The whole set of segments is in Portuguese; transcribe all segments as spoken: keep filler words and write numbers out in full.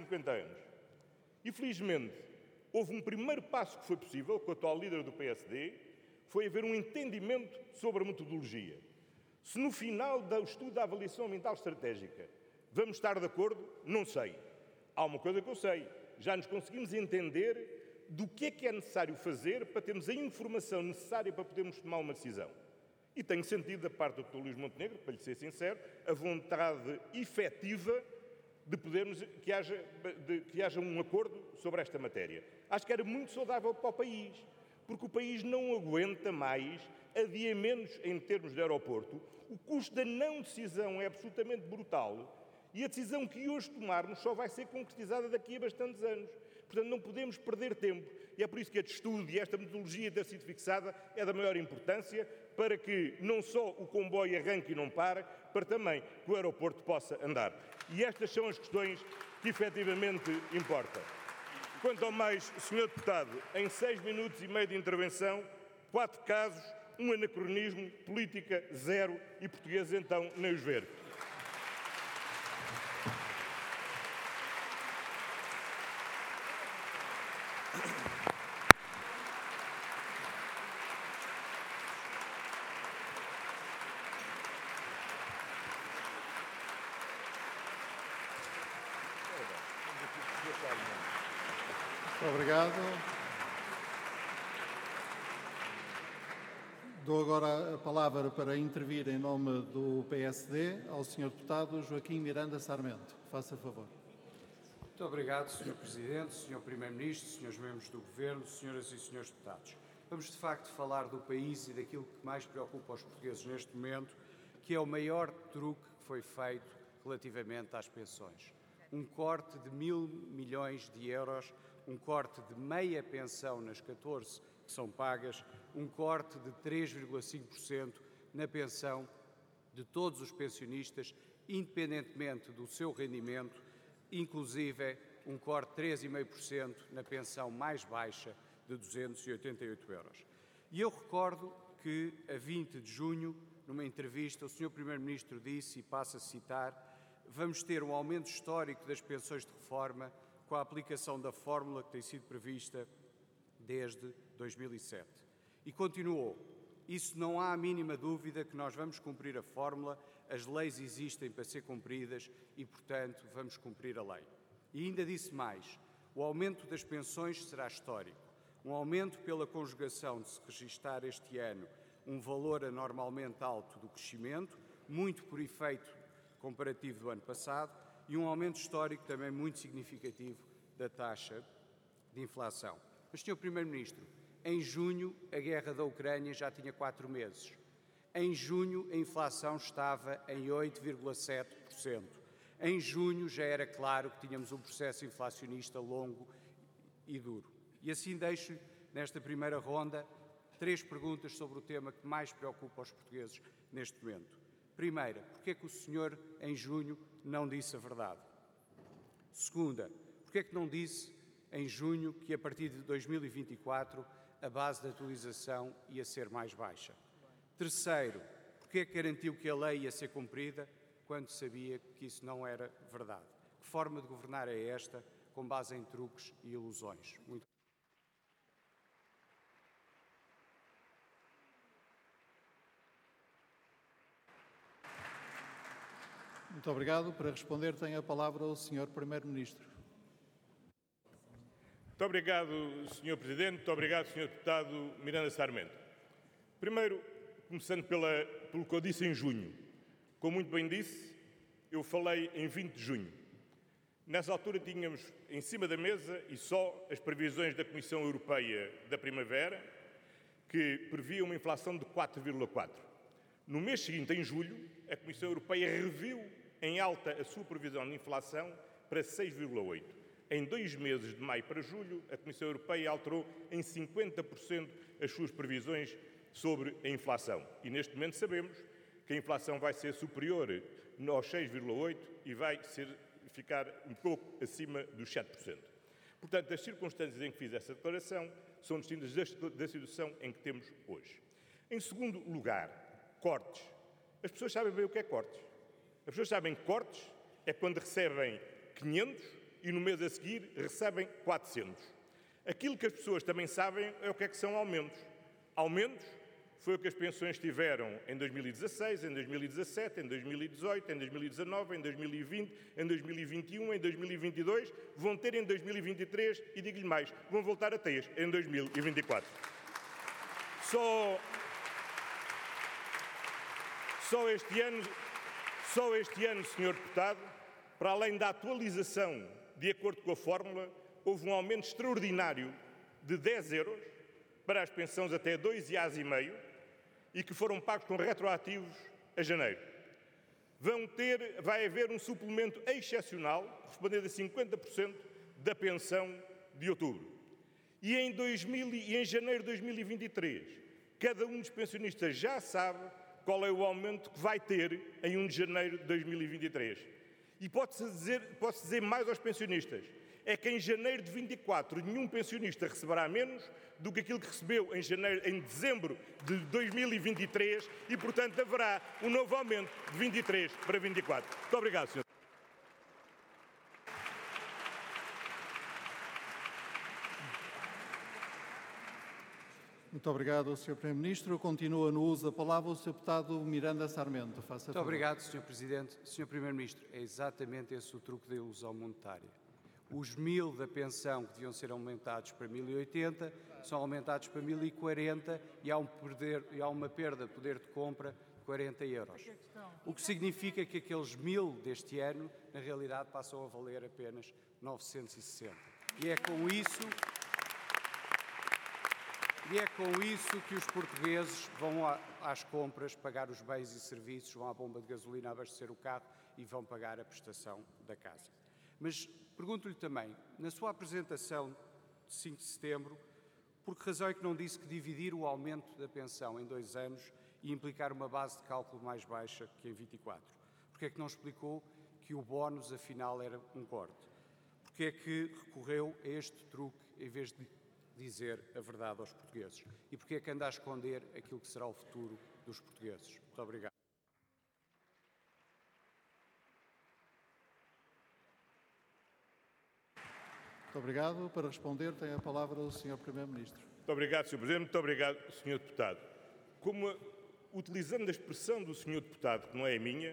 cinquenta anos. E, felizmente, houve um primeiro passo que foi possível, com o atual líder do P S D, foi haver um entendimento sobre a metodologia. Se no final do estudo da avaliação ambiental estratégica vamos estar de acordo, não sei. Há uma coisa que eu sei, já nos conseguimos entender do que é que é necessário fazer para termos a informação necessária para podermos tomar uma decisão. E tenho sentido da parte do doutor Luís Montenegro, para lhe ser sincero, a vontade efetiva de podermos, que haja, de, que haja um acordo sobre esta matéria. Acho que era muito saudável para o país, porque o país não aguenta mais adiamentos em termos de aeroporto. O custo da não decisão é absolutamente brutal e a decisão que hoje tomarmos só vai ser concretizada daqui a bastantes anos. Portanto, não podemos perder tempo. E é por isso que este estudo e esta metodologia ter sido fixada é da maior importância para que não só o comboio arranque e não pare, para também que o aeroporto possa andar. E estas são as questões que efetivamente importam. Quanto ao mais, senhor Deputado, em seis minutos e meio de intervenção, quatro casos, um anacronismo, política zero e portugueses então nem os ver. Muito obrigado. Dou agora a palavra para intervir em nome do P S D ao senhor Deputado Joaquim Miranda Sarmento. Faça favor. Muito obrigado, senhor Presidente, senhor Primeiro-Ministro, senhores membros do Governo, senhoras e senhores deputados. Vamos, de facto, falar do país e daquilo que mais preocupa os portugueses neste momento, que é o maior truque que foi feito relativamente às pensões. Um corte de mil milhões de euros, um corte de meia pensão nas catorze que são pagas, um corte de três vírgula cinco por cento na pensão de todos os pensionistas, independentemente do seu rendimento, inclusive um corte de três vírgula cinco por cento na pensão mais baixa de duzentos e oitenta e oito euros. E eu recordo que, a vinte de junho, numa entrevista, o senhor Primeiro-Ministro disse, e passo a citar, vamos ter um aumento histórico das pensões de reforma com a aplicação da fórmula que tem sido prevista desde dois mil e sete. E continuou, isso não há a mínima dúvida que nós vamos cumprir a fórmula, as leis existem para ser cumpridas e, portanto, vamos cumprir a lei. E ainda disse mais, o aumento das pensões será histórico. Um aumento pela conjugação de se registar este ano um valor anormalmente alto do crescimento, muito por efeito comparativo do ano passado, e um aumento histórico também muito significativo da taxa de inflação. Mas, senhor Primeiro-Ministro, em junho a guerra da Ucrânia já tinha quatro meses. Em junho a inflação estava em oito vírgula sete por cento. Em junho já era claro que tínhamos um processo inflacionista longo e duro. E assim deixo, nesta primeira ronda, três perguntas sobre o tema que mais preocupa os portugueses neste momento. Primeira, porquê é que o senhor, em junho, não disse a verdade? Segunda, porquê é que não disse, em junho, que a partir de dois mil e vinte e quatro a base de atualização ia ser mais baixa? Terceiro, porquê é que garantiu que a lei ia ser cumprida quando sabia que isso não era verdade? Que forma de governar é esta, com base em truques e ilusões? Muito Muito obrigado. Para responder, tem a palavra o senhor Primeiro-Ministro. Muito obrigado, senhor Presidente. Muito obrigado, senhor Deputado Miranda Sarmento. Primeiro, começando pela, pelo que eu disse em junho. Como muito bem disse, eu falei em vinte de junho. Nessa altura tínhamos em cima da mesa e só as previsões da Comissão Europeia da primavera, que previa uma inflação de quatro vírgula quatro por cento. No mês seguinte, em julho, a Comissão Europeia reviu em alta a sua previsão de inflação para seis vírgula oito por cento. Em dois meses, de maio para julho, a Comissão Europeia alterou em cinquenta por cento as suas previsões sobre a inflação. E neste momento sabemos que a inflação vai ser superior aos seis vírgula oito por cento e vai ser, ficar um pouco acima dos sete por cento. Portanto, as circunstâncias em que fiz essa declaração são distintas da situação em que temos hoje. Em segundo lugar, cortes. As pessoas sabem bem o que é cortes. As pessoas sabem que cortes é quando recebem quinhentos e no mês a seguir recebem quatrocentos. Aquilo que as pessoas também sabem é o que é que são aumentos. Aumentos foi o que as pensões tiveram em dois mil e dezasseis, em dois mil e dezassete, em dois mil e dezoito, em dois mil e dezanove, em dois mil e vinte, em dois mil e vinte e um, em dois mil e vinte e dois, vão ter em dois mil e vinte e três e, digo-lhe mais, vão voltar a ter em dois mil e vinte e quatro. Só, só, este ano, só este ano, senhor Deputado, para além da atualização de acordo com a fórmula, houve um aumento extraordinário de dez euros para as pensões até dois reais e meio e que foram pagos com retroativos a janeiro. Vão ter, vai haver um suplemento excepcional, correspondente a cinquenta por cento da pensão de outubro. E em, dois mil, e em janeiro de dois mil e vinte e três, cada um dos pensionistas já sabe qual é o aumento que vai ter em primeiro de janeiro de dois mil e vinte e três. E pode-se dizer, pode-se dizer mais aos pensionistas, é que em janeiro de vinte e quatro nenhum pensionista receberá menos do que aquilo que recebeu em, janeiro, em dezembro de dois mil e vinte e três e, portanto, haverá um novo aumento de vinte e três para vinte e quatro. Muito obrigado, senhor. Muito obrigado, senhor Primeiro-Ministro. Continua no uso da palavra o senhor Deputado Miranda Sarmento. Faça Muito favor. obrigado, senhor Presidente. senhor Primeiro-Ministro, é exatamente esse o truque da ilusão monetária. Os mil da pensão que deviam ser aumentados para mil e oitenta são aumentados para mil e quarenta e há, um perder, e há uma perda de poder de compra de quarenta euros. O que significa que aqueles mil deste ano, na realidade, passam a valer apenas novecentos e sessenta. E é com isso, e é com isso que os portugueses vão às compras pagar os bens e serviços, vão à bomba de gasolina abastecer o carro e vão pagar a prestação da casa. Mas pergunto-lhe também, na sua apresentação de cinco de setembro, por que razão é que não disse que dividir o aumento da pensão em dois anos ia implicar uma base de cálculo mais baixa que em vinte e quatro? Porque é que não explicou que o bónus, afinal, era um corte? Porque é que recorreu a este truque em vez de dizer a verdade aos portugueses? E porque é que anda a esconder aquilo que será o futuro dos portugueses? Muito obrigado. Muito obrigado. Para responder, tem a palavra o senhor Primeiro-Ministro. Muito obrigado, senhor Presidente. Muito obrigado, senhor Deputado. Como, utilizando a expressão do senhor Deputado, que não é a minha,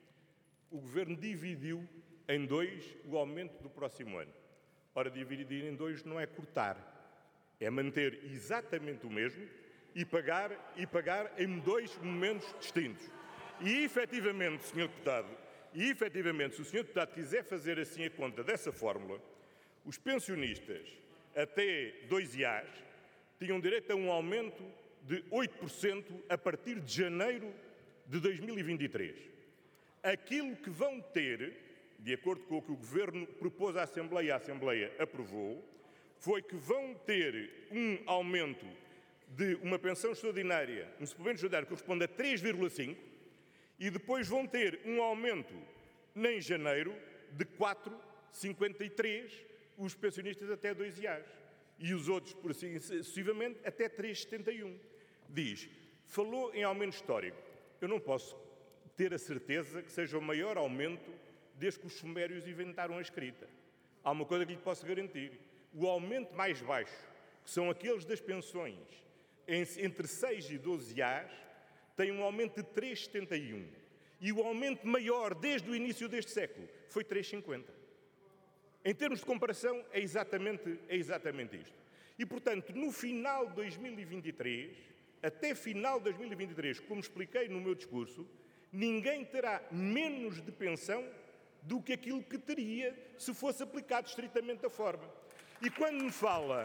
o Governo dividiu em dois o aumento do próximo ano. Ora, dividir em dois não é cortar, é manter exatamente o mesmo e pagar, e pagar em dois momentos distintos. E, efetivamente, senhor Deputado, e, efetivamente, se o senhor Deputado quiser fazer assim a conta dessa fórmula, os pensionistas até dois reais tinham direito a um aumento de oito por cento a partir de janeiro de dois mil e vinte e três. Aquilo que vão ter, de acordo com o que o Governo propôs à Assembleia e a Assembleia aprovou, foi que vão ter um aumento de uma pensão extraordinária, um suplemento extraordinário que corresponde a três vírgula cinco e depois vão ter um aumento em janeiro de quatro vírgula cinquenta e três os pensionistas até dois reais e os outros, por assim sucessivamente, até três vírgula setenta e um. Diz, falou em aumento histórico. Eu não posso ter a certeza que seja o maior aumento desde que os sumérios inventaram a escrita. Há uma coisa que lhe posso garantir. O aumento mais baixo, que são aqueles das pensões entre seis e doze reais, tem um aumento de três vírgula setenta e um. E o aumento maior desde o início deste século foi três vírgula cinquenta. Em termos de comparação, é exatamente, é exatamente isto. E, portanto, no final de dois mil e vinte e três, até final de dois mil e vinte e três, como expliquei no meu discurso, ninguém terá menos de pensão do que aquilo que teria se fosse aplicado estritamente a forma. E quando me fala,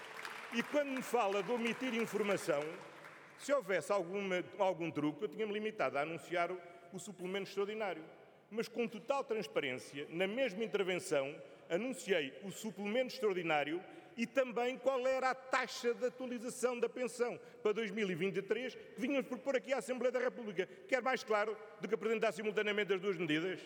e quando me fala de omitir informação, se houvesse alguma, algum truque, eu tinha-me limitado a anunciar o, o suplemento extraordinário. Mas com total transparência, na mesma intervenção, anunciei o suplemento extraordinário e também qual era a taxa de atualização da pensão para dois mil e vinte e três que vínhamos propor aqui à Assembleia da República. Quer mais claro do que apresentar simultaneamente as duas medidas?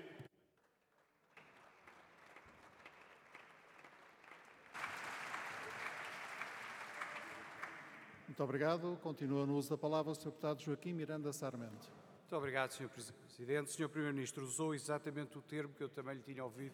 Muito obrigado. Continua no uso da palavra o senhor Deputado Joaquim Miranda Sarmento. Muito obrigado, senhor Presidente. senhor Primeiro-Ministro usou exatamente o termo que eu também lhe tinha ouvido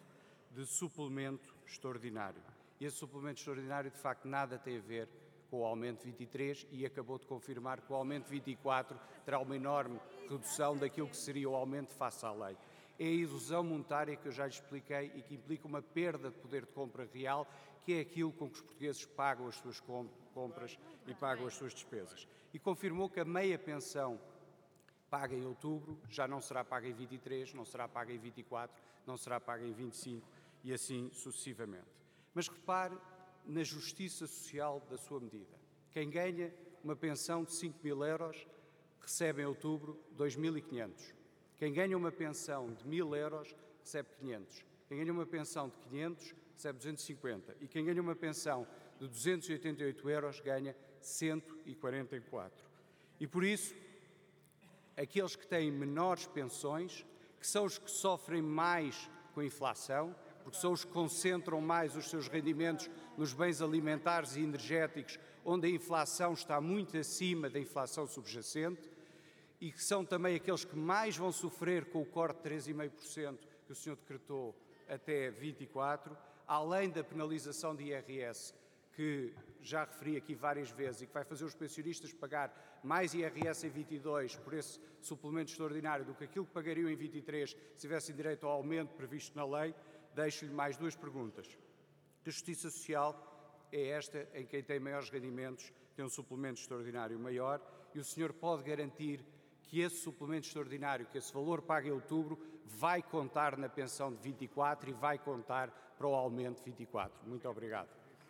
de suplemento extraordinário. E esse suplemento extraordinário, de facto, nada tem a ver com o aumento vinte e três e acabou de confirmar que o aumento vinte e quatro terá uma enorme redução daquilo que seria o aumento face à lei. É a ilusão monetária que eu já lhe expliquei e que implica uma perda de poder de compra real, que é aquilo com que os portugueses pagam as suas compras e pagam as suas despesas. E confirmou que a meia pensão paga em outubro já não será paga em vinte e três, não será paga em vinte e quatro, não será paga em vinte e cinco e assim sucessivamente. Mas repare na justiça social da sua medida. Quem ganha uma pensão de cinco mil euros recebe em outubro dois mil e quinhentos. Quem ganha uma pensão de mil euros recebe quinhentos. Quem ganha uma pensão de quinhentos recebe duzentos e cinquenta. E quem ganha uma pensão de duzentos e oitenta e oito euros ganha cento e quarenta e quatro. E por isso, aqueles que têm menores pensões, que são os que sofrem mais com a inflação, porque são os que concentram mais os seus rendimentos nos bens alimentares e energéticos, onde a inflação está muito acima da inflação subjacente, e que são também aqueles que mais vão sofrer com o corte de três vírgula cinco por cento que o senhor decretou até vinte e quatro, além da penalização de I R S, que já referi aqui várias vezes e que vai fazer os pensionistas pagar mais I R S em vinte e dois por esse suplemento extraordinário do que aquilo que pagariam em vinte e três se tivessem direito ao aumento previsto na lei, deixo-lhe mais duas perguntas. Que justiça social é esta em quem tem maiores rendimentos tem um suplemento extraordinário maior e o senhor pode garantir que esse suplemento extraordinário, que esse valor pago em outubro, vai contar na pensão de vinte e quatro e vai contar para o aumento de vinte e quatro? Muito obrigado.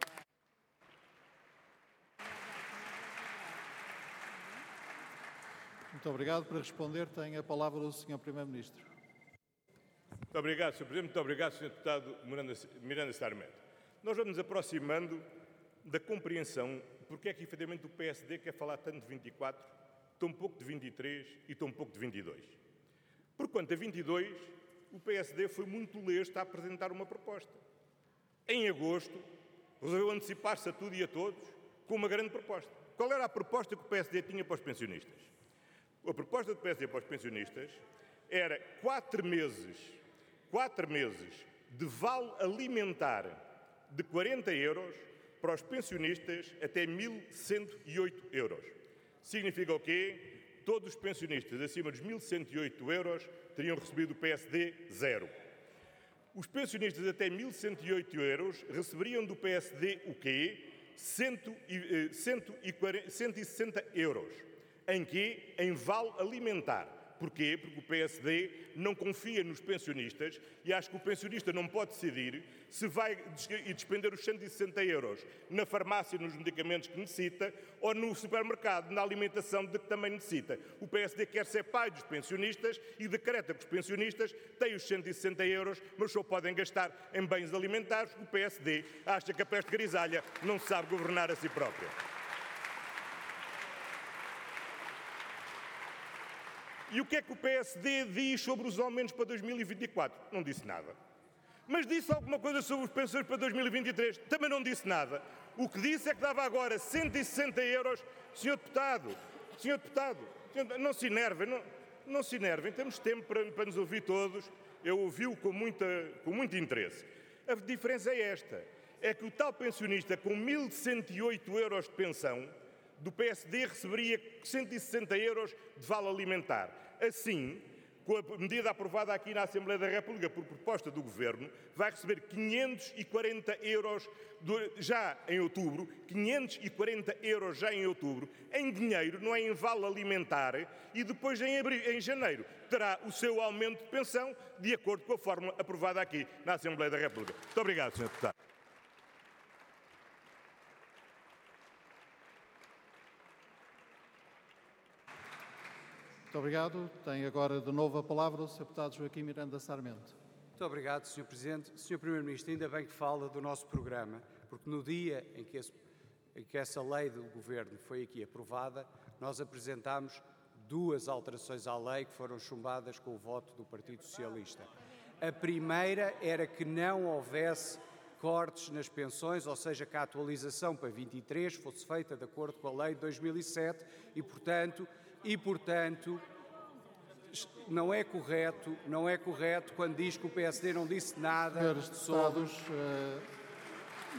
Muito obrigado. Para responder, tem a palavra o senhor Primeiro-Ministro. Muito obrigado, senhor Presidente. Muito obrigado, senhor Deputado Miranda, Miranda Sarmento. Nós vamos nos aproximando da compreensão porque é que, efetivamente, o P S D quer falar tanto de vinte e quatro, tão pouco de vinte e três e tão pouco de vinte e dois. Por quanto a vinte e dois, o P S D foi muito leste a apresentar uma proposta. Em agosto, resolveu antecipar-se a tudo e a todos com uma grande proposta. Qual era a proposta que o P S D tinha para os pensionistas? A proposta do P S D para os pensionistas era quatro meses, quatro meses de vale alimentar de quarenta euros para os pensionistas até mil cento e oito euros. Significa o quê? Todos os pensionistas acima dos mil cento e oito euros teriam recebido do P S D zero. Os pensionistas até mil cento e oito euros receberiam do P S D o quê? cento e sessenta euros. Em quê? Em vale alimentar. Porquê? Porque o P S D não confia nos pensionistas e acha que o pensionista não pode decidir se vai despender os cento e sessenta euros na farmácia, nos medicamentos que necessita, ou no supermercado, na alimentação de que também necessita. O P S D quer ser pai dos pensionistas e decreta que os pensionistas têm os cento e sessenta euros, mas só podem gastar em bens alimentares. O P S D acha que a peste grisalha não sabe governar a si própria. E o que é que o P S D diz sobre os aumentos para dois mil e vinte e quatro? Não disse nada. Mas disse alguma coisa sobre os pensões para dois mil e vinte e três? Também não disse nada. O que disse é que dava agora cento e sessenta euros. Senhor Deputado, Senhor Deputado, não se enervem, não, não se enervem. Temos tempo para, para nos ouvir todos. Eu ouvi-o com, muita, com muito interesse. A diferença é esta. É que o tal pensionista com mil cento e oito euros de pensão do P S D receberia cento e sessenta euros de vale alimentar. Assim, com a medida aprovada aqui na Assembleia da República por proposta do Governo, vai receber quinhentos e quarenta euros já em outubro, quinhentos e quarenta euros já em outubro, em dinheiro, não é em vale alimentar, e depois em, abril, em janeiro terá o seu aumento de pensão de acordo com a fórmula aprovada aqui na Assembleia da República. Muito obrigado, senhor Deputado. Muito obrigado. Tem agora de novo a palavra o senhor Deputado Joaquim Miranda Sarmento. Muito obrigado, senhor Presidente. senhor Primeiro-Ministro, ainda bem que fala do nosso programa, porque no dia em que, esse, em que essa lei do Governo foi aqui aprovada, nós apresentámos duas alterações à lei que foram chumbadas com o voto do Partido Socialista. A primeira era que não houvesse cortes nas pensões, ou seja, que a atualização para vinte e três fosse feita de acordo com a lei de dois mil e sete e, portanto, e, portanto não é correto, não é correto quando diz que o P S D não disse nada Senhores sobre... deputados,